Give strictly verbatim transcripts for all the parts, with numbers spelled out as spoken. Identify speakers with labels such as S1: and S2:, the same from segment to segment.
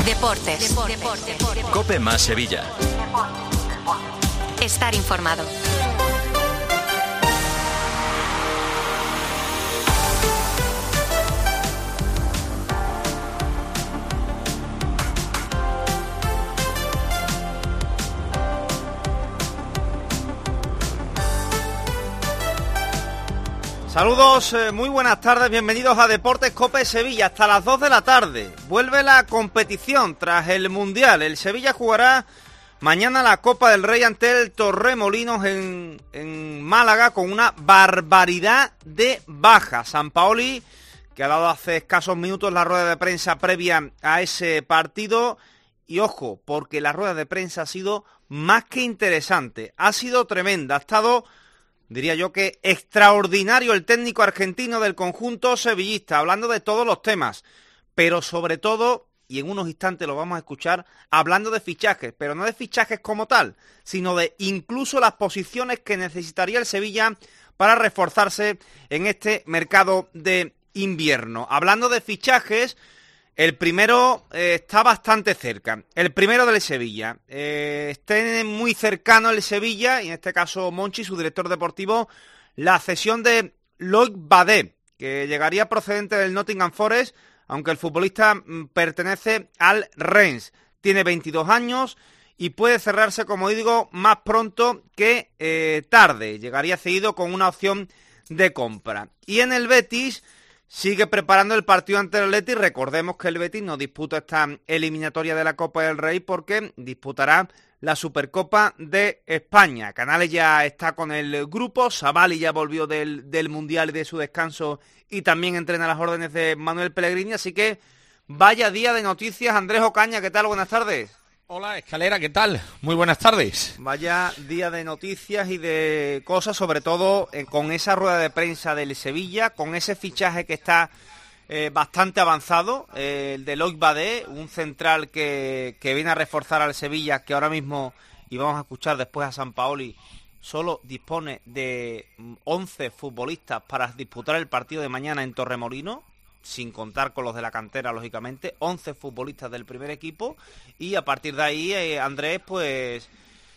S1: Deportes. Deportes. Deportes.
S2: COPE más Sevilla.
S1: Estar informado.
S3: Saludos, eh, muy buenas tardes, bienvenidos a Deportes COPE Sevilla, hasta las dos de la tarde. Vuelve la competición tras el Mundial. El Sevilla jugará mañana la Copa del Rey ante el Torremolinos en, en Málaga con una barbaridad de bajas. Sampaoli, que ha dado hace escasos minutos la rueda de prensa previa a ese partido. Y ojo, porque la rueda de prensa ha sido más que interesante, ha sido tremenda, ha estado... diría yo que extraordinario el técnico argentino del conjunto sevillista, hablando de todos los temas, pero sobre todo, y en unos instantes lo vamos a escuchar, hablando de fichajes, pero no de fichajes como tal, sino de incluso las posiciones que necesitaría el Sevilla para reforzarse en este mercado de invierno. Hablando de fichajes, el primero eh, está bastante cerca, el primero del Sevilla. Eh, está muy cercano el Sevilla, y en este caso Monchi, su director deportivo, la cesión de Loic Badé, que llegaría procedente del Nottingham Forest, aunque el futbolista mm, pertenece al Rennes. Tiene veintidós años y puede cerrarse, como digo, más pronto que eh, tarde. Llegaría cedido con una opción de compra. Y en el Betis... sigue preparando el partido ante el Atleti. Recordemos que el Betis no disputa esta eliminatoria de la Copa del Rey porque disputará la Supercopa de España. Canales ya está con el grupo, Savali ya volvió del, del Mundial y de su descanso y también entrena a las órdenes de Manuel Pellegrini, así que vaya día de noticias. Andrés Ocaña, ¿qué tal? Buenas tardes.
S4: Hola, Escalera, ¿qué tal? Muy buenas tardes.
S3: Vaya día de noticias y de cosas, sobre todo eh, con esa rueda de prensa del Sevilla, con ese fichaje que está eh, bastante avanzado, eh, el de Loic Badé, un central que, que viene a reforzar al Sevilla, que ahora mismo, y vamos a escuchar después a Sampaoli, solo dispone de once futbolistas para disputar el partido de mañana en Torremolinos, sin contar con los de la cantera, lógicamente, once futbolistas del primer equipo, y a partir de ahí, eh, Andrés, pues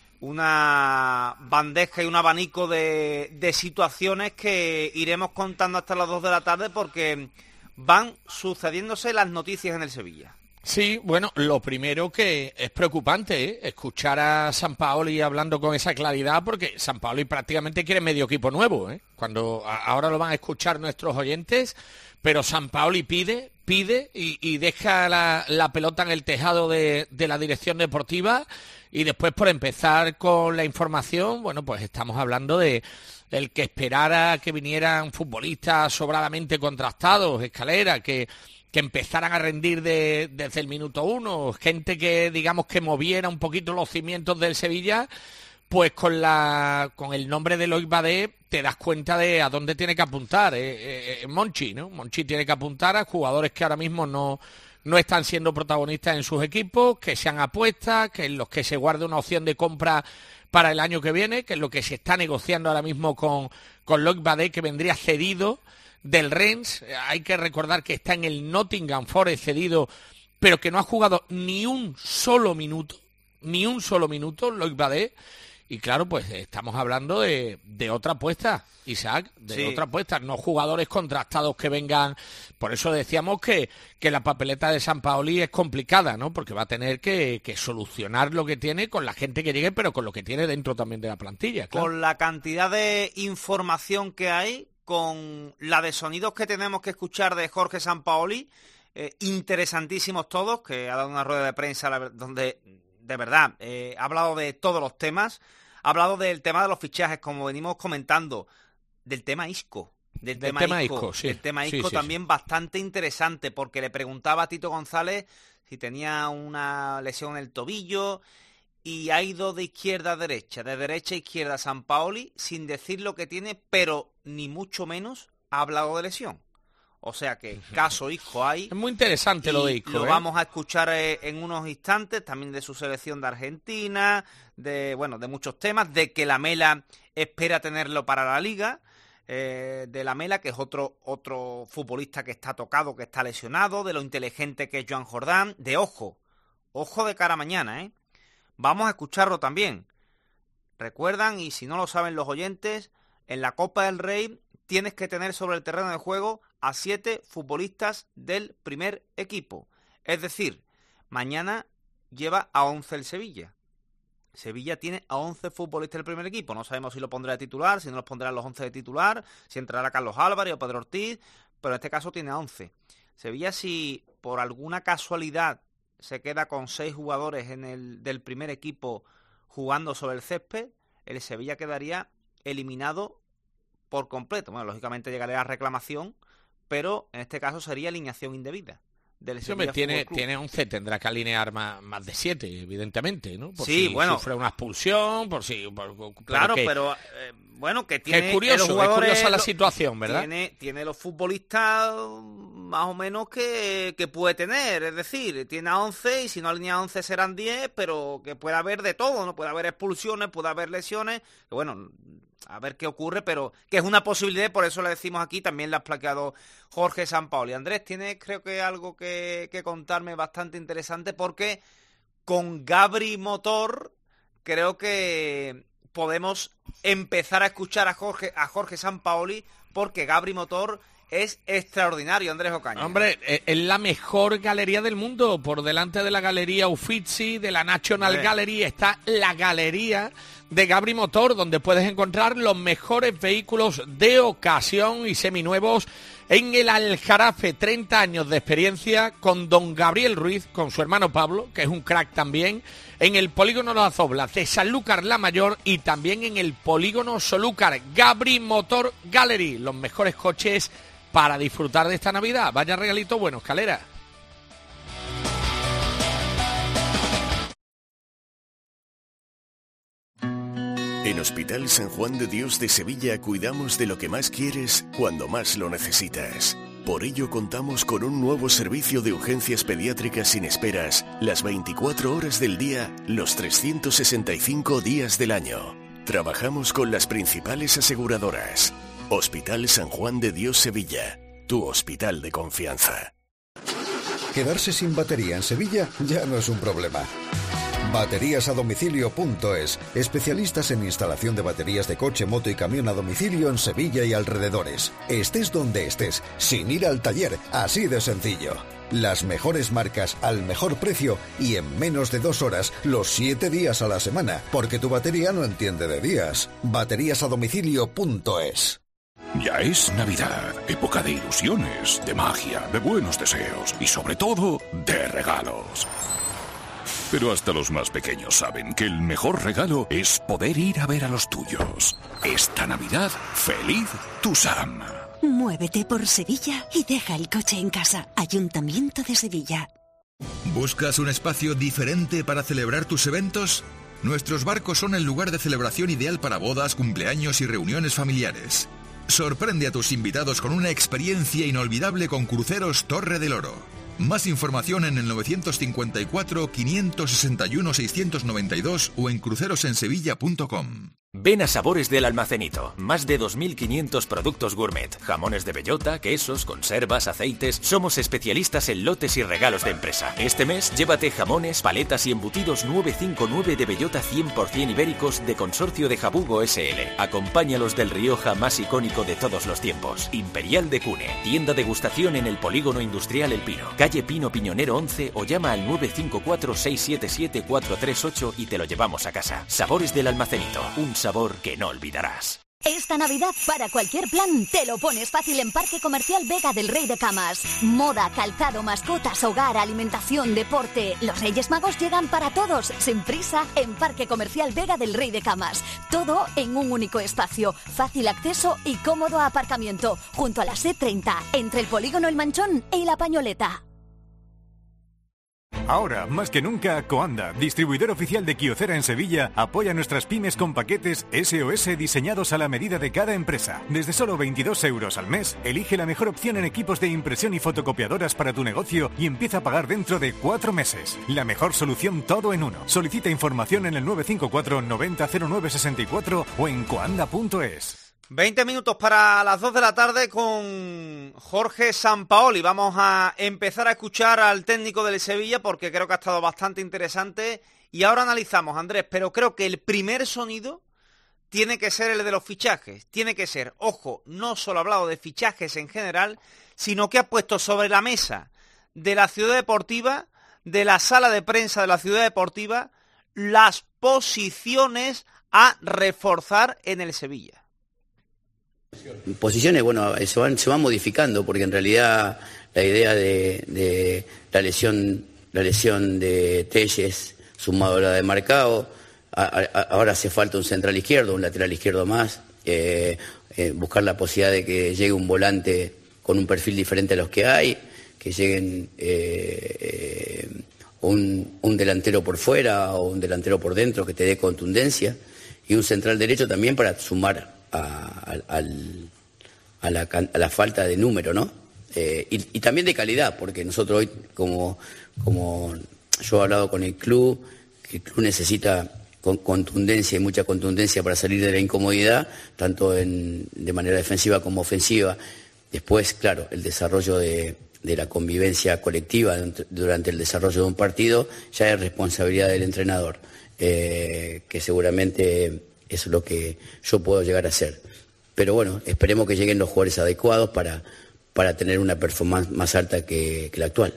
S3: una bandeja y un abanico de, de situaciones que iremos contando hasta las dos de la tarde, porque van sucediéndose las noticias en el Sevilla.
S4: Sí, bueno, lo primero que es preocupante, ¿eh? Escuchar a Sampaoli hablando con esa claridad, porque Sampaoli prácticamente quiere medio equipo nuevo, ¿eh? Cuando a, ahora lo van a escuchar nuestros oyentes, pero Sampaoli pide, pide y, y deja la, la pelota en el tejado de, de la dirección deportiva. Y después, por empezar con la información, bueno, pues estamos hablando de el que esperara que vinieran futbolistas sobradamente contrastados, Escalera, que... que empezaran a rendir de, desde el minuto uno, gente que, digamos, que moviera un poquito los cimientos del Sevilla, pues con la con el nombre de Loic Badé te das cuenta de a dónde tiene que apuntar, eh, eh, Monchi, ¿no? Monchi tiene que apuntar a jugadores que ahora mismo no, no están siendo protagonistas en sus equipos, que sean apuestas, que en los que se guarde una opción de compra para el año que viene, que es lo que se está negociando ahora mismo con, con Loic Badé, que vendría cedido del Rennes. Hay que recordar que está en el Nottingham Forest cedido, pero que no ha jugado ni un solo minuto, ni un solo minuto, Loic Badé. Y claro, pues estamos hablando de, de otra apuesta, Isaac, de sí. otra apuesta, no jugadores contrastados que vengan. Por eso decíamos que, que la papeleta de Sampaoli es complicada, ¿no? Porque va a tener que, que solucionar lo que tiene con la gente que llegue, pero con lo que tiene dentro también de la plantilla. Claro.
S3: Con la cantidad de información que hay, con la de sonidos que tenemos que escuchar de Jorge Sampaoli, eh, interesantísimos todos, que ha dado una rueda de prensa donde, de verdad, eh, ha hablado de todos los temas, ha hablado del tema de los fichajes, como venimos comentando, del tema Isco, del, del tema, tema Isco, Isco sí. del tema Isco sí, sí, también sí. Bastante interesante, porque le preguntaba a Tito González si tenía una lesión en el tobillo, y ha ido de izquierda a derecha, de derecha a izquierda Sampaoli, sin decir lo que tiene, pero ni mucho menos ha hablado de lesión. O sea que caso Isco hay.
S4: Es muy interesante lo de Isco.
S3: Lo
S4: ¿eh?
S3: vamos a escuchar eh, en unos instantes, también de su selección de Argentina, de bueno, de muchos temas, de que Lamela espera tenerlo para la Liga, eh, de Lamela, que es otro, otro futbolista que está tocado, que está lesionado, de lo inteligente que es Joan Jordán, de ojo, ojo de cara a mañana, ¿eh? Vamos a escucharlo también. Recuerdan, y si no lo saben los oyentes, en la Copa del Rey tienes que tener sobre el terreno de juego a siete futbolistas del primer equipo. Es decir, mañana lleva a once el Sevilla. Sevilla tiene a once futbolistas del primer equipo. No sabemos si lo pondrá de titular, si no los pondrá los once de titular, si entrará Carlos Álvarez o Pedro Ortiz, pero en este caso tiene a once. Sevilla, si por alguna casualidad se queda con seis jugadores en el del primer equipo jugando sobre el césped, el Sevilla quedaría eliminado por completo. Bueno, lógicamente llegaría la reclamación, pero en este caso sería alineación indebida del
S4: sí, hombre, tiene, tiene once, tendrá que alinear más, más de siete, evidentemente, ¿no? Por
S3: sí,
S4: si
S3: bueno,
S4: sufre una expulsión, por si... Por, por,
S3: claro,
S4: que,
S3: pero eh, bueno, que tiene...
S4: Es curioso,
S3: los jugadores,
S4: es curiosa la
S3: lo,
S4: situación, ¿verdad?
S3: Tiene, tiene los futbolistas más o menos que, que puede tener, es decir, tiene a once y si no alinea a once serán diez, pero que puede haber de todo, ¿no? Puede haber expulsiones, puede haber lesiones, que bueno... A ver qué ocurre, pero que es una posibilidad, por eso le decimos aquí, también le ha plaqueado Jorge Sampaoli. Andrés, tienes creo que algo que, que contarme bastante interesante, porque con Gabri Motor creo que podemos empezar a escuchar a Jorge, a Jorge Sampaoli, porque Gabri Motor es extraordinario, Andrés Ocaña.
S4: Hombre, es la mejor galería del mundo, por delante de la galería Uffizi, de la National Hombre. Gallery, está la galería de Gabri Motor, donde puedes encontrar los mejores vehículos de ocasión y seminuevos en el Aljarafe. treinta años de experiencia con don Gabriel Ruiz, con su hermano Pablo, que es un crack también, en el polígono Las Oblas de Sanlúcar la Mayor y también en el polígono Solúcar. Gabri Motor Gallery, los mejores coches para disfrutar de esta Navidad. Vaya regalito bueno, Escalera.
S2: En Hospital San Juan de Dios de Sevilla cuidamos de lo que más quieres cuando más lo necesitas. Por ello contamos con un nuevo servicio de urgencias pediátricas sin esperas, las veinticuatro horas del día, los trescientos sesenta y cinco días del año. Trabajamos con las principales aseguradoras. Hospital San Juan de Dios Sevilla, tu hospital de confianza.
S5: Quedarse sin batería en Sevilla ya no es un problema. Baterías a domicilio punto es, especialistas en instalación de baterías de coche, moto y camión a domicilio en Sevilla y alrededores. Estés donde estés, sin ir al taller, así de sencillo. Las mejores marcas al mejor precio y en menos de dos horas, los siete días a la semana, porque tu batería no entiende de días. Baterías a domicilio punto es.
S6: Ya es Navidad, época de ilusiones, de magia, de buenos deseos y sobre todo, de regalos. Pero hasta los más pequeños saben que el mejor regalo es poder ir a ver a los tuyos. Esta Navidad, feliz Tusam.
S7: Muévete por Sevilla y deja el coche en casa. Ayuntamiento de Sevilla.
S8: ¿Buscas un espacio diferente para celebrar tus eventos? Nuestros barcos son el lugar de celebración ideal para bodas, cumpleaños y reuniones familiares. Sorprende a tus invitados con una experiencia inolvidable con Cruceros Torre del Oro. Más información en el novecientos cincuenta y cuatro, quinientos sesenta y uno, seiscientos noventa y dos o en crucerosensevilla punto com.
S9: Ven a Sabores del Almacenito. Más de dos mil quinientos productos gourmet. Jamones de bellota, quesos, conservas, aceites. Somos especialistas en lotes y regalos de empresa. Este mes, llévate jamones, paletas y embutidos nueve cinco nueve de bellota cien por ciento ibéricos de Consorcio de Jabugo S L. Acompáñalos del Rioja más icónico de todos los tiempos. Imperial de Cune. Tienda degustación en el Polígono Industrial El Pino. Calle Pino Piñonero once o llama al nueve cinco cuatro, seis siete siete, cuatro tres ocho y te lo llevamos a casa. Sabores del Almacenito. Un sabor que no olvidarás.
S7: Esta Navidad, para cualquier plan, te lo pones fácil en Parque Comercial Vega del Rey de Camas. Moda, calzado, mascotas, hogar, alimentación, deporte. Los Reyes Magos llegan para todos, sin prisa, en Parque Comercial Vega del Rey de Camas. Todo en un único espacio, fácil acceso y cómodo aparcamiento, junto a la C treinta, entre el Polígono El Manchón y La Pañoleta.
S10: Ahora, más que nunca, Coanda, distribuidor oficial de Kyocera en Sevilla, apoya a nuestras pymes con paquetes S O S diseñados a la medida de cada empresa. Desde solo veintidós euros al mes, elige la mejor opción en equipos de impresión y fotocopiadoras para tu negocio y empieza a pagar dentro de cuatro meses. La mejor solución todo en uno. Solicita información en el nueve cinco cuatro, noventa, cero nueve sesenta y cuatro o en coanda punto es.
S3: veinte minutos para las dos de la tarde con Jorge Sampaoli. Vamos a empezar a escuchar al técnico del Sevilla porque creo que ha estado bastante interesante. Y ahora analizamos, Andrés, pero creo que el primer sonido tiene que ser el de los fichajes. Tiene que ser, ojo, no solo ha hablado de fichajes en general, sino que ha puesto sobre la mesa de la Ciudad Deportiva, de la sala de prensa de la Ciudad Deportiva, las posiciones a reforzar en el Sevilla.
S11: Posiciones, bueno, se van, se van modificando porque en realidad la idea de, de la lesión la lesión de Telles sumado a la de Marcao, a, a, ahora hace falta un central izquierdo, un lateral izquierdo más, eh, eh, buscar la posibilidad de que llegue un volante con un perfil diferente a los que hay, que lleguen eh, eh, un, un delantero por fuera o un delantero por dentro que te dé contundencia y un central derecho también para sumar A, a, a, la, a la falta de número, ¿no? Eh, y, y también de calidad, porque nosotros hoy, como, como yo he hablado con el club, que el club necesita con, contundencia y mucha contundencia para salir de la incomodidad, tanto en, de manera defensiva como ofensiva. Después, claro, el desarrollo de, de la convivencia colectiva durante el desarrollo de un partido ya es responsabilidad del entrenador, eh, que seguramente eso es lo que yo puedo llegar a hacer. Pero bueno, esperemos que lleguen los jugadores adecuados para, para tener una performance más alta que, que la actual.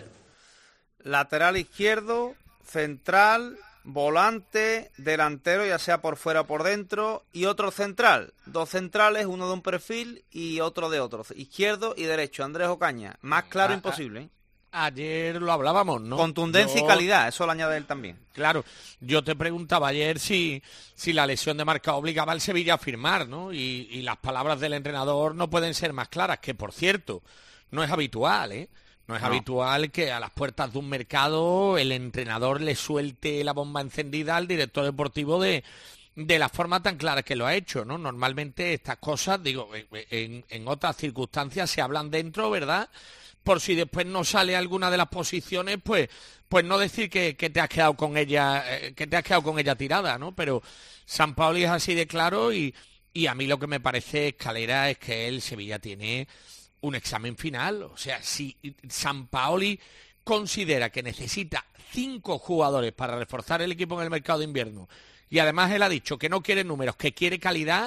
S3: Lateral izquierdo, central, volante, delantero, ya sea por fuera o por dentro, y otro central. Dos centrales, uno de un perfil y otro de otro. Izquierdo y derecho. Andrés Ocaña. Más claro
S4: a,
S3: imposible, ¿eh?
S4: Ayer lo hablábamos, ¿no?
S3: Contundencia yo, y calidad, eso lo añade él también.
S4: Claro, yo te preguntaba ayer si, si la lesión de Marcao obligaba al Sevilla a firmar, ¿no? Y, y las palabras del entrenador no pueden ser más claras, que por cierto, no es habitual, ¿eh? No es no. habitual que a las puertas de un mercado el entrenador le suelte la bomba encendida al director deportivo de, de la forma tan clara que lo ha hecho, ¿no? Normalmente estas cosas, digo, en, en otras circunstancias se hablan dentro, ¿verdad?, por si después no sale alguna de las posiciones, pues pues no decir que, que te has quedado con ella eh, que te has quedado con ella tirada, ¿no? Pero Sampaoli es así de claro y, y a mí lo que me parece, Escalera, es que el Sevilla tiene un examen final. O sea, si Sampaoli considera que necesita cinco jugadores para reforzar el equipo en el mercado de invierno y además él ha dicho que no quiere números, que quiere calidad,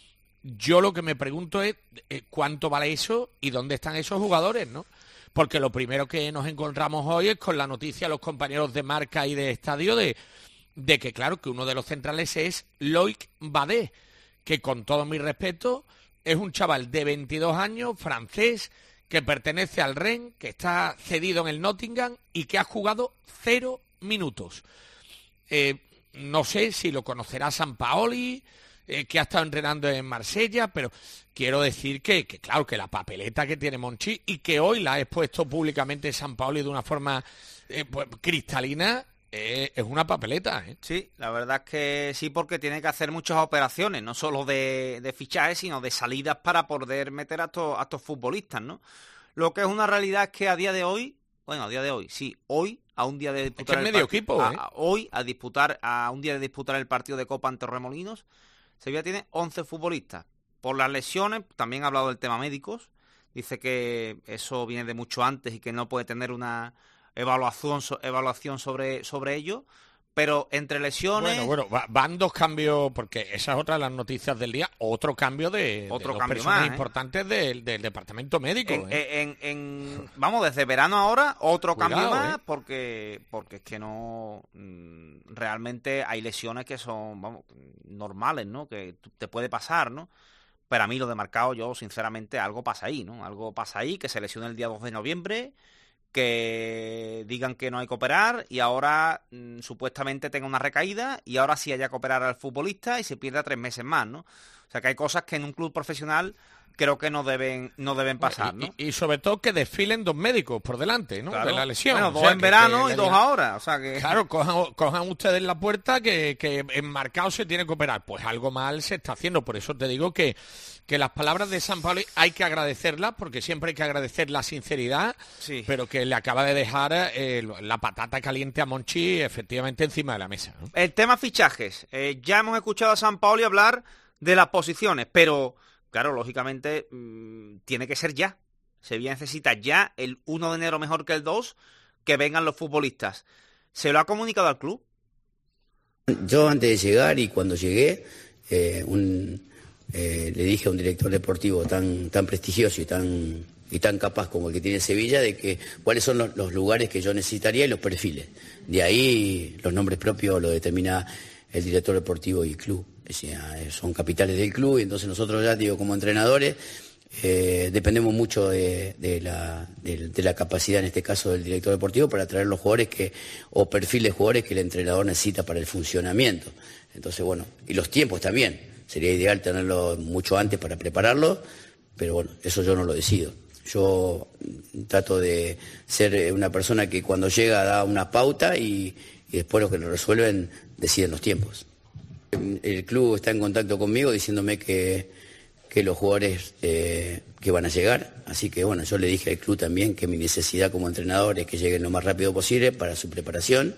S4: yo lo que me pregunto es eh, cuánto vale eso y dónde están esos jugadores, ¿no? Porque lo primero que nos encontramos hoy es con la noticia a los compañeros de Marca y de Estadio de, de que, claro, que uno de los centrales es Loic Badé, que con todo mi respeto es un chaval de veintidós años, francés, que pertenece al Rennes, que está cedido en el Nottingham y que ha jugado cero minutos. Eh, no sé si lo conocerá Sampaoli, eh, que ha estado entrenando en Marsella, pero quiero decir que, que, claro, que la papeleta que tiene Monchi y que hoy la ha expuesto públicamente Sampaoli de una forma eh, pues, cristalina, eh, es una papeleta, ¿eh?
S3: Sí, la verdad es que sí, porque tiene que hacer muchas operaciones, no solo de, de fichajes, sino de salidas para poder meter a estos, a estos futbolistas, ¿no? Lo que es una realidad es que a día de hoy, bueno, a día de hoy, sí, hoy, a un día de disputar
S4: es que
S3: el
S4: medio
S3: partido,
S4: equipo,
S3: a,
S4: ¿eh?
S3: a, hoy, a disputar, a un día de disputar el partido de Copa ante Remolinos, Sevilla tiene once futbolistas. Por las lesiones, también ha hablado del tema médicos, dice que eso viene de mucho antes y que no puede tener una evaluación evaluación sobre, sobre ello, pero entre lesiones...
S4: Bueno, bueno, van dos cambios, porque esa es otra de las noticias del día, otro cambio de,
S3: otro
S4: de dos
S3: cambio
S4: personas
S3: más, ¿eh?
S4: importantes del, del departamento médico.
S3: En,
S4: ¿eh?
S3: en, en, vamos, desde verano ahora, otro
S4: Cuidado,
S3: cambio más,
S4: ¿eh?
S3: porque porque es que no... Realmente hay lesiones que son, vamos, normales, ¿no? Que te puede pasar, ¿no? Pero a mí lo de Marcao, yo sinceramente algo pasa ahí, ¿no? Algo pasa ahí, que se lesiona el día dos de noviembre, que digan que no hay que operar y ahora mmm, supuestamente tenga una recaída y ahora sí haya que operar al futbolista y se pierda tres meses más, ¿no? O sea que hay cosas que en un club profesional creo que no deben no deben pasar, ¿no?
S4: Y, y, y sobre todo que desfilen dos médicos por delante, ¿no?
S3: Claro.
S4: De la lesión.
S3: Bueno,
S4: o
S3: dos
S4: sea,
S3: en
S4: que,
S3: verano
S4: que,
S3: y dos ahora, o sea que...
S4: Claro, cojan, cojan ustedes la puerta que, que en Marcao se tiene que operar. Pues algo mal se está haciendo, por eso te digo que, que las palabras de Sampaoli hay que agradecerlas, porque siempre hay que agradecer la sinceridad, sí, pero que le acaba de dejar eh, la patata caliente a Monchi efectivamente encima de la mesa, ¿no?
S3: El tema fichajes, eh, ya hemos escuchado a Sampaoli hablar de las posiciones, pero... claro, lógicamente mmm, tiene que ser ya. Sevilla necesita ya el uno de enero mejor que el dos, que vengan los futbolistas. ¿Se lo ha comunicado al club?
S11: Yo antes de llegar y cuando llegué, eh, un, eh, le dije a un director deportivo tan, tan prestigioso y tan, y tan capaz como el que tiene Sevilla, de que cuáles son los, los lugares que yo necesitaría y los perfiles. De ahí los nombres propios lo determina el director deportivo y el club. O sea, son capitales del club y entonces nosotros ya, digo, como entrenadores, Eh, dependemos mucho de, de, la, de, de la capacidad, en este caso, del director deportivo para traer los jugadores que o perfiles de jugadores que el entrenador necesita para el funcionamiento. Entonces, bueno, y los tiempos también. Sería ideal tenerlo mucho antes para prepararlo, pero bueno, eso yo no lo decido. Yo trato de ser una persona que cuando llega da una pauta y, y después los que lo resuelven deciden los tiempos. El club está en contacto conmigo diciéndome que que los jugadores eh, que van a llegar, así que bueno, yo le dije al club también que mi necesidad como entrenador es que lleguen lo más rápido posible para su preparación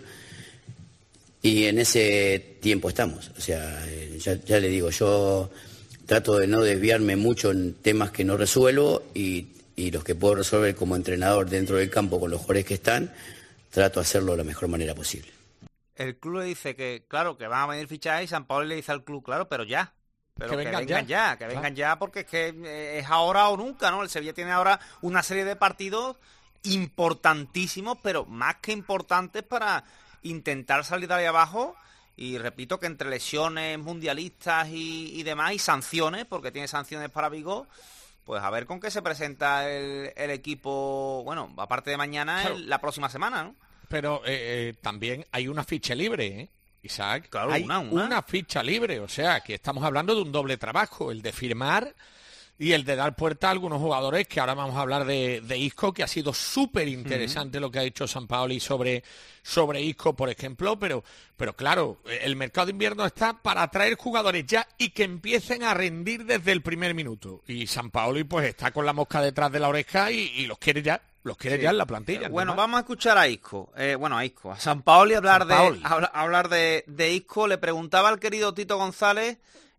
S11: y en ese tiempo estamos, o sea, ya, ya le digo, yo trato de no desviarme mucho en temas que no resuelvo y, y los que puedo resolver como entrenador dentro del campo con los jugadores que están, trato de hacerlo de la mejor manera posible.
S3: El club le dice que, claro, que van a venir fichajes y San Pablo le dice al club, claro, pero ya. Pero que vengan, que vengan ya. ya, que vengan claro. ya, porque es que es ahora o nunca, ¿no? El Sevilla tiene ahora una serie de partidos importantísimos, pero más que importantes para intentar salir de ahí abajo. Y repito que entre lesiones mundialistas y, y demás, y sanciones, porque tiene sanciones para Vigo, pues a ver con qué se presenta el, el equipo, bueno, aparte de mañana, claro. el, la próxima semana, ¿no?
S4: Pero eh, eh, también hay una ficha libre, ¿eh? Isaac,
S3: claro,
S4: hay
S3: una, una.
S4: una ficha libre, o sea, que estamos hablando de un doble trabajo, el de firmar y el de dar puerta a algunos jugadores, que ahora vamos a hablar de, de Isco, que ha sido súper interesante uh-huh. lo que ha dicho Sampaoli sobre, sobre Isco, por ejemplo, pero, pero claro, el mercado de invierno está para atraer jugadores ya y que empiecen a rendir desde el primer minuto, y Sampaoli pues está con la mosca detrás de la oreja y, y los quiere ya. Los quiere sí. ya en la plantilla.
S3: Eh, bueno, vamos a escuchar a Isco. Eh, bueno, a Isco. A Sampaoli hablar, Sampaoli. de, habla, hablar de, de Isco. Le preguntaba al querido Tito González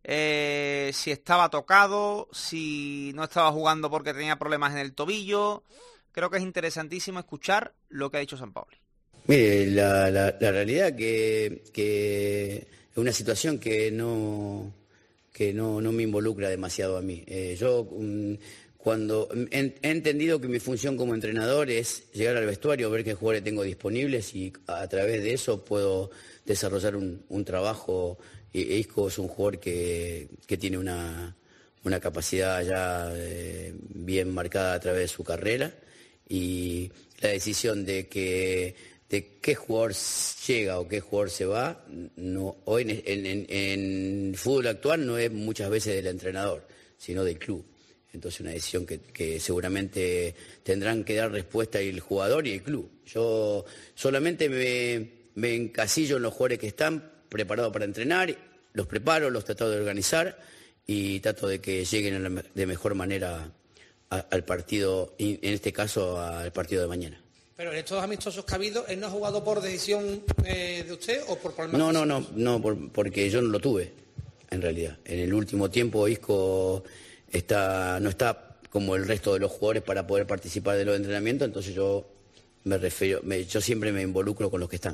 S3: eh, si estaba tocado, si no estaba jugando porque tenía problemas en el tobillo. Creo que es interesantísimo escuchar lo que ha dicho Sampaoli.
S11: Mire, la, la, la realidad que, que es una situación que no, que no, no me involucra demasiado a mí. Eh, yo... Um, Cuando he, he entendido que mi función como entrenador es llegar al vestuario, ver qué jugadores tengo disponibles y a través de eso puedo desarrollar un, un trabajo. Isco es un jugador que, que tiene una, una capacidad ya eh, bien marcada a través de su carrera y la decisión de que de qué jugador llega o qué jugador se va, no, hoy en, en, en, en fútbol actual no es muchas veces del entrenador, sino del club. Entonces una decisión que, que seguramente tendrán que dar respuesta el jugador y el club. Yo solamente me, me encasillo en los jugadores que están preparados para entrenar, los preparo, los trato de organizar y trato de que lleguen de mejor manera a, al partido, en este caso al partido de mañana.
S12: Pero en estos amistosos que ha habido, ¿él no ha jugado por decisión eh, de usted o por problemas?
S11: No, no, no, no, por, porque yo no lo tuve, en realidad. En el último tiempo Isco... Está, no está como el resto de los jugadores para poder participar de los entrenamientos, entonces yo me refiero, me, yo siempre me involucro con los que están.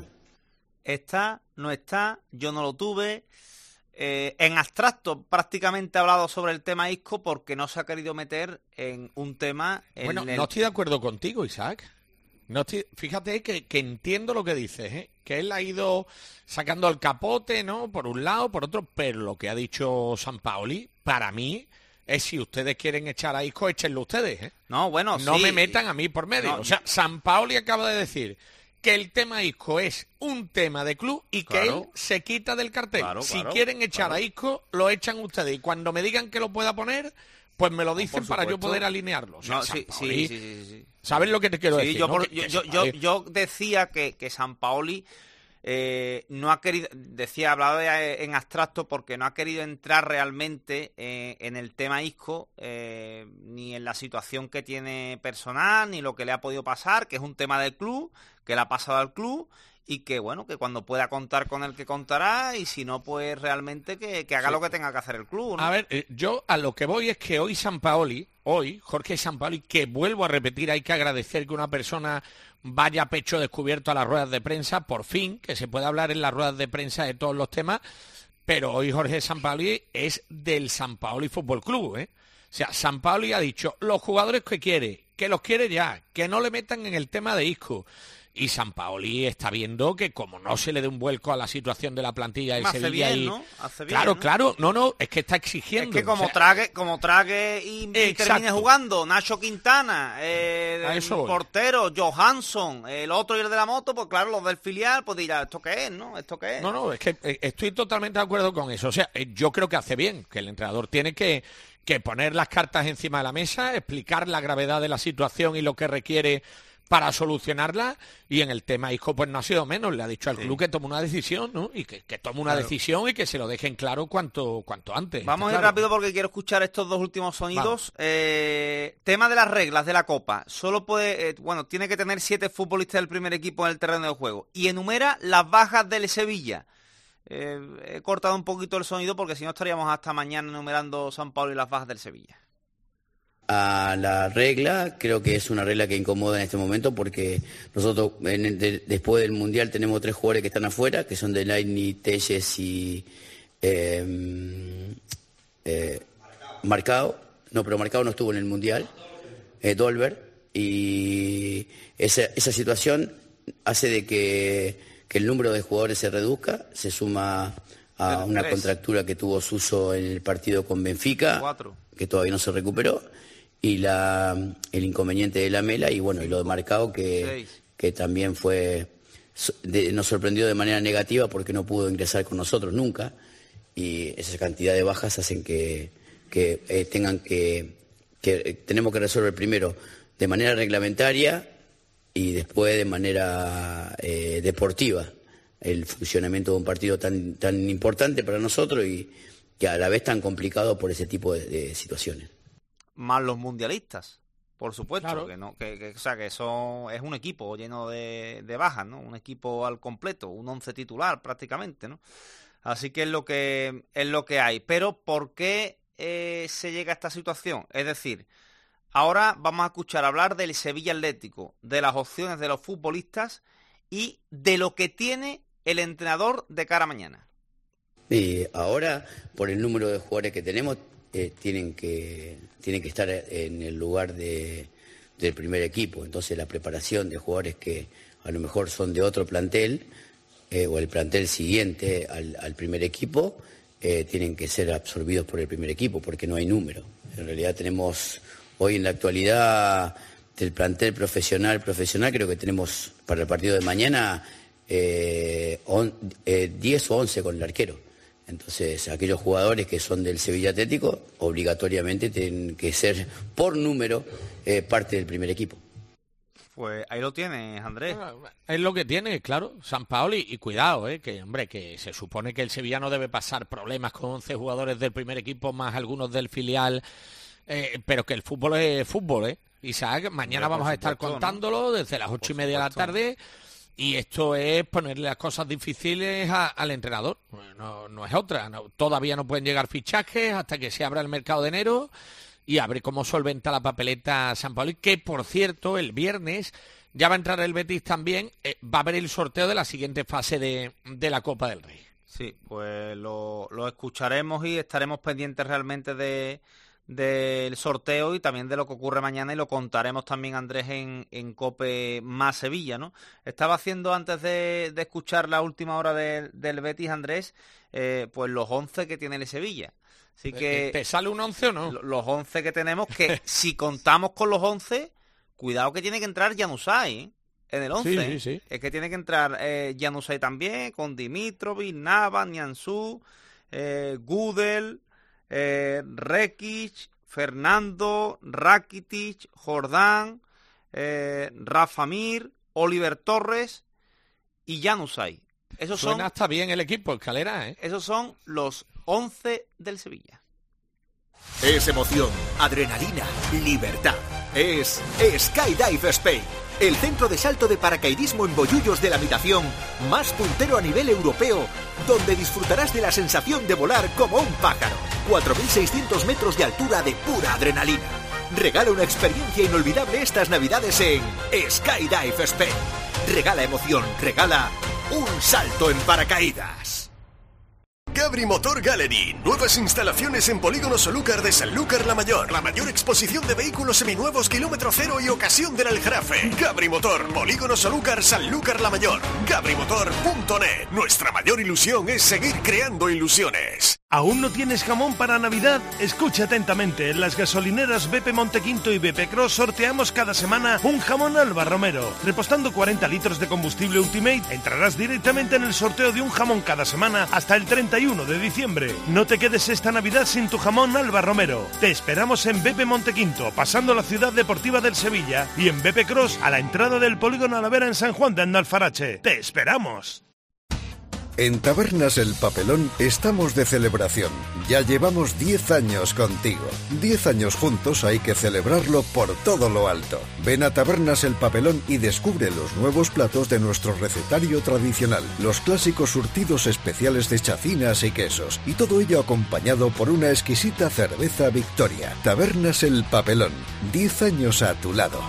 S3: Está, no está, yo no lo tuve. Eh, en abstracto prácticamente ha hablado sobre el tema Isco porque no se ha querido meter en un tema... En
S4: bueno,
S3: el...
S4: no estoy de acuerdo contigo, Isaac. No estoy, fíjate que, que entiendo lo que dices, ¿eh? Que él ha ido sacando el capote, ¿no? Por un lado, por otro, pero lo que ha dicho Sampaoli, para mí... es si ustedes quieren echar a Isco, échenlo ustedes, ¿eh?
S3: No, bueno,
S4: No
S3: sí.
S4: me metan a mí por medio. No, o sea, Sampaoli acaba de decir que el tema Isco es un tema de club y que claro. él se quita del cartel. Claro, si claro, quieren echar claro. a Isco, lo echan ustedes. Y cuando me digan que lo pueda poner, pues me lo dicen no, para yo poder alinearlo. O sea,
S3: no, sí, sí, sí, sí, sí.
S4: ¿Sabes lo que te quiero
S3: sí,
S4: decir?
S3: Yo,
S4: ¿no?
S3: por,
S4: que,
S3: yo,
S4: que
S3: yo, yo, yo decía que, que Sampaoli... Eh, no ha querido, decía, hablaba de, en abstracto porque no ha querido entrar realmente eh, en el tema Isco, eh, ni en la situación que tiene personal, ni lo que le ha podido pasar, que es un tema del club, que le ha pasado al club y que bueno, que cuando pueda contar con el que contará, y si no, pues realmente que, que haga sí. lo que tenga que hacer el club, ¿no?
S4: A ver, eh, yo a lo que voy es que hoy Sampaoli, hoy Jorge Sampaoli, que vuelvo a repetir, hay que agradecer que una persona vaya a pecho descubierto a las ruedas de prensa, por fin, que se pueda hablar en las ruedas de prensa de todos los temas, pero hoy Jorge Sampaoli es del Sampaoli Fútbol Club, ¿eh? O sea, Sampaoli ha dicho, los jugadores que quiere, que los quiere ya, que no le metan en el tema de Isco. Y Sampaoli está viendo que como no se le dé un vuelco a la situación de la plantilla del
S3: Hace
S4: Sevilla
S3: bien,
S4: y
S3: ¿no? Hace bien,
S4: claro,
S3: ¿no?
S4: claro, no, no, es que está exigiendo.
S3: Es que como
S4: o sea,
S3: trague, como trague y, y termine jugando Nacho Quintana, eh, el portero, Johansson, el otro y el de la moto, pues claro, los del filial, pues dirá, ¿esto qué es, no? ¿Esto qué es?
S4: No, no, es que eh, estoy totalmente de acuerdo con eso. O sea, eh, yo creo que hace bien, que el entrenador tiene que, que poner las cartas encima de la mesa, explicar la gravedad de la situación y lo que requiere para solucionarla, y en el tema Isco pues no ha sido menos, le ha dicho al sí. club que tome una decisión, ¿no? Y que, que tome una claro. decisión y que se lo dejen claro cuanto cuanto antes.
S3: Vamos a ir
S4: claro.
S3: rápido porque quiero escuchar estos dos últimos sonidos. Eh, tema de las reglas de la Copa. Solo puede, eh, bueno, tiene que tener siete futbolistas del primer equipo en el terreno de juego. Y enumera las bajas del Sevilla. Eh, he cortado un poquito el sonido porque si no estaríamos hasta mañana enumerando Sampaoli y las bajas del Sevilla.
S11: A la regla, creo que es una regla que incomoda en este momento porque nosotros en el de, después del Mundial tenemos tres jugadores que están afuera, que son Delaney, Telles y eh, eh, Marcao. No, pero Marcao no estuvo en el Mundial, eh, Dolber, y esa, esa situación hace de que, que el número de jugadores se reduzca, se suma a una contractura que tuvo Suso en el partido con Benfica, Cuatro. que todavía no se recuperó, y la el inconveniente de Lamela y bueno y lo de Marcao que, que también fue de, nos sorprendió de manera negativa porque no pudo ingresar con nosotros nunca, y esa cantidad de bajas hacen que, que eh, tengan que, que eh, tenemos que resolver primero de manera reglamentaria y después de manera eh, deportiva el funcionamiento de un partido tan tan importante para nosotros y que a la vez tan complicado por ese tipo de, de situaciones.
S3: Más los mundialistas, por supuesto,
S4: claro.
S3: que no, que, que, o sea, que eso es un equipo lleno de, de bajas, ¿no? Un equipo al completo, un once titular prácticamente, ¿no? Así que es lo que es lo que hay. Pero ¿por qué eh, se llega a esta situación? Es decir, ahora vamos a escuchar hablar del Sevilla Atlético, de las opciones de los futbolistas y de lo que tiene el entrenador de cara a mañana.
S11: Y ahora, por el número de jugadores que tenemos, eh, tienen que tienen que estar en el lugar de, del primer equipo. Entonces la preparación de jugadores que a lo mejor son de otro plantel eh, o el plantel siguiente al, al primer equipo, eh, tienen que ser absorbidos por el primer equipo porque no hay número. En realidad tenemos hoy en la actualidad del plantel profesional, profesional creo que tenemos para el partido de mañana eh, on, eh, diez o once con el arquero. Entonces, aquellos jugadores que son del Sevilla Atlético, obligatoriamente tienen que ser, por número, eh, parte del primer equipo.
S3: Pues ahí lo tienes, Andrés.
S4: Es lo que tiene, claro, Sampaoli, y cuidado, eh, que hombre, que se supone que el Sevilla no debe pasar problemas con once jugadores del primer equipo, más algunos del filial, eh, pero que el fútbol es fútbol, ¿eh? Isaac, mañana hombre, vamos a estar supuesto, contándolo, ¿no? Desde las ocho y media de la tarde. Y esto es ponerle las cosas difíciles a, al entrenador, no, no es otra. No, todavía no pueden llegar fichajes hasta que se abra el mercado de enero y abre cómo solventa la papeleta Sampaoli, que por cierto el viernes ya va a entrar el Betis también, eh, va a haber el sorteo de la siguiente fase de, de la Copa del Rey.
S3: Sí, pues lo, lo escucharemos y estaremos pendientes realmente de... del sorteo y también de lo que ocurre mañana y lo contaremos también, Andrés, en, en COPE más Sevilla, ¿no? Estaba haciendo antes de, de escuchar la última hora de, del Betis, Andrés, eh, pues los once que tiene el Sevilla. Así que
S4: ¿te sale un once o no?
S3: Los once que tenemos, que si contamos con los once, cuidado que tiene que entrar Januzaj, ¿eh? En el once.
S4: Sí, sí, sí.
S3: Es que tiene que entrar eh, Januzaj también, con Dimitrovic, Navas, Nianzú, eh, Gudel... Eh, Rekic, Fernando, Rakitic, Jordán, eh, Rafa Mir, Oliver Torres y Januzaj. Esos
S4: Suena
S3: son,
S4: hasta bien el equipo, Escalera, ¿eh?
S3: Esos son los once del Sevilla.
S13: Es emoción, adrenalina, libertad. Es Skydive Spain. el centro de salto de paracaidismo en Bollullos de la Mitación, más puntero a nivel europeo, donde disfrutarás de la sensación de volar como un pájaro. cuatro mil seiscientos metros de altura de pura adrenalina. Regala una experiencia inolvidable estas navidades en Skydive Spain. Regala emoción, regala un salto en paracaídas.
S2: Gabri Motor Gallery. Nuevas instalaciones en Polígono Solúcar de Sanlúcar la Mayor. La mayor exposición de vehículos seminuevos, kilómetro cero y ocasión del Aljarafe. Gabri Motor, Polígono Solúcar, Sanlúcar la Mayor. Gabri Motor punto net. Nuestra mayor ilusión es seguir creando ilusiones.
S14: ¿Aún no tienes jamón para Navidad? Escucha atentamente. En las gasolineras B P Montequinto y B P Cross sorteamos cada semana un jamón Alba Romero. Repostando cuarenta litros de combustible Ultimate, entrarás directamente en el sorteo de un jamón cada semana hasta el treinta y uno de diciembre. No te quedes esta Navidad sin tu jamón Alba Romero. Te esperamos en B P Montequinto, pasando la ciudad deportiva del Sevilla, y en B P Cross, a la entrada del Polígono Alavera en San Juan de Andalfarache. ¡Te esperamos!
S5: En Tabernas El Papelón estamos de celebración. Ya llevamos diez años contigo. diez años juntos, hay que celebrarlo por todo lo alto. Ven a Tabernas El Papelón y descubre los nuevos platos de nuestro recetario tradicional, los clásicos surtidos especiales de chacinas y quesos, y todo ello acompañado por una exquisita cerveza Victoria. Tabernas El Papelón, diez años a tu lado.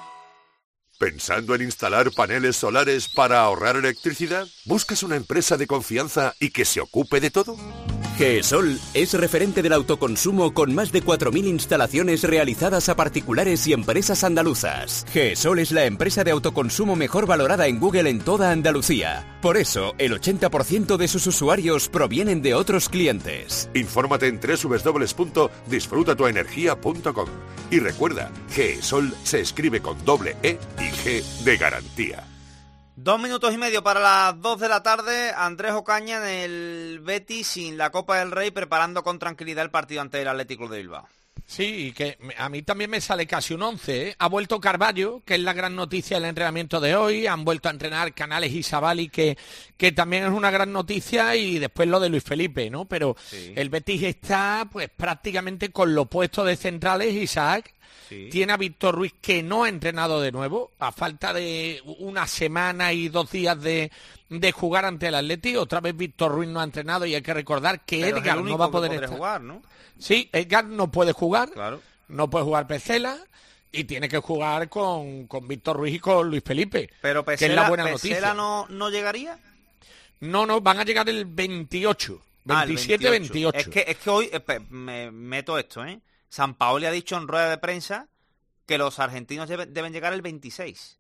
S15: ¿Pensando en instalar paneles solares para ahorrar electricidad? ¿Buscas una empresa de confianza y que se ocupe de todo?
S16: GESOL es referente del autoconsumo con más de cuatro mil instalaciones realizadas a particulares y empresas andaluzas. GESOL es la empresa de autoconsumo mejor valorada en Google en toda Andalucía. Por eso, el ochenta por ciento de sus usuarios provienen de otros clientes.
S15: Infórmate en doble u doble u doble u punto disfruta tu energía punto com. Y recuerda, GESOL se escribe con doble E y G de garantía.
S3: Dos minutos y medio para las dos de la tarde. Andrés Ocaña en el Betis sin la Copa del Rey, preparando con tranquilidad el partido ante el Atlético de Bilbao.
S4: Sí, que a mí también me sale casi un once, ¿eh? Ha vuelto Carballo, que es la gran noticia del entrenamiento de hoy. Han vuelto a entrenar Canales y Savali, que, que también es una gran noticia. Y después lo de Luis Felipe, ¿no? Pero sí, el Betis está pues prácticamente con lo puesto de centrales. Isaac sí. Tiene a Víctor Ruiz, que no ha entrenado de nuevo, a falta de una semana y dos días de, de jugar ante el Atleti. Otra vez Víctor Ruiz no ha entrenado y hay que recordar que Pero Edgar no va a poder estar.
S3: Jugar, ¿no?
S4: Sí, Edgar no puede jugar,
S3: claro.
S4: No puede jugar Pesela y tiene que jugar con, con Víctor Ruiz y con Luis Felipe.
S3: Pero Pesela,
S4: que es la buena
S3: ¿Pesela
S4: noticia.
S3: no, no llegaría?
S4: No, no, van a llegar el veintiocho, veintisiete,
S3: ah, el
S4: veintiocho.
S3: veintiocho. Es que, es que hoy, eh, me meto esto, ¿eh? Sampaoli ha dicho en rueda de prensa que los argentinos deben, deben llegar el veintiséis.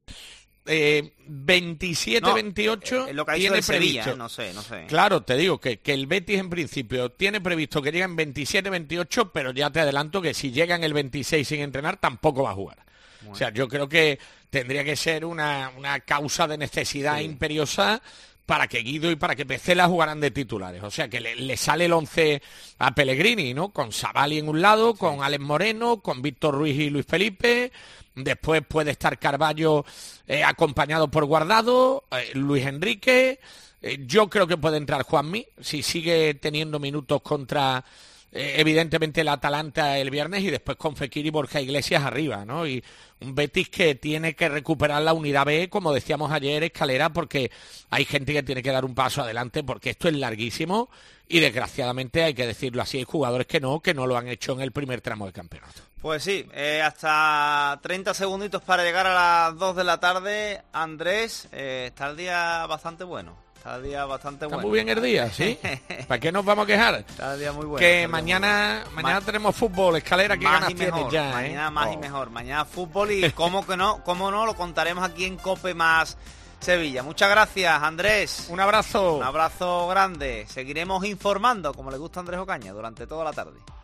S4: Eh, veintisiete, veintiocho
S3: eh, lo que ha
S4: tiene
S3: dicho Sevilla,
S4: previsto.
S3: ¿eh? No sé, no sé.
S4: Claro, te digo que, que el Betis en principio tiene previsto que lleguen veintisiete, veintiocho, pero ya te adelanto que si llegan el veintiséis sin entrenar tampoco va a jugar. Bueno. O sea, yo creo que tendría que ser una, una causa de necesidad sí. imperiosa para que Guido y para que Pesela jugaran de titulares. O sea, que le, le sale el once a Pellegrini, ¿no? Con Savali en un lado, sí. con Alex Moreno, con Víctor Ruiz y Luis Felipe. Después puede estar Carballo eh, acompañado por Guardado, eh, Luis Enrique. Eh, yo creo que puede entrar Juanmi, si sigue teniendo minutos contra, eh, evidentemente, el Atalanta el viernes, y después con Fekir y Borja Iglesias arriba, ¿no? Y un Betis que tiene que recuperar la unidad B, como decíamos ayer, Escalera, porque hay gente que tiene que dar un paso adelante, porque esto es larguísimo y desgraciadamente, hay que decirlo así, hay jugadores que no, que no lo han hecho en el primer tramo del campeonato.
S3: Pues sí, eh, hasta treinta segunditos para llegar a las dos de la tarde. Andrés, eh, está el día bastante bueno. Está el día bastante
S4: está
S3: bueno.
S4: Está muy bien el día, ¿sí? ¿Para qué nos vamos a quejar?
S3: Está el día muy bueno.
S4: Que mañana mañana más, tenemos fútbol, Escalera, ¿qué ganas tienes ya?
S3: Mañana
S4: ¿eh?
S3: más
S4: oh.
S3: y mejor. Mañana fútbol y cómo que no, cómo no, lo contaremos aquí en COPE más Sevilla. Muchas gracias, Andrés.
S4: Un abrazo.
S3: Un abrazo grande. Seguiremos informando, como le gusta a Andrés Ocaña, durante toda la tarde.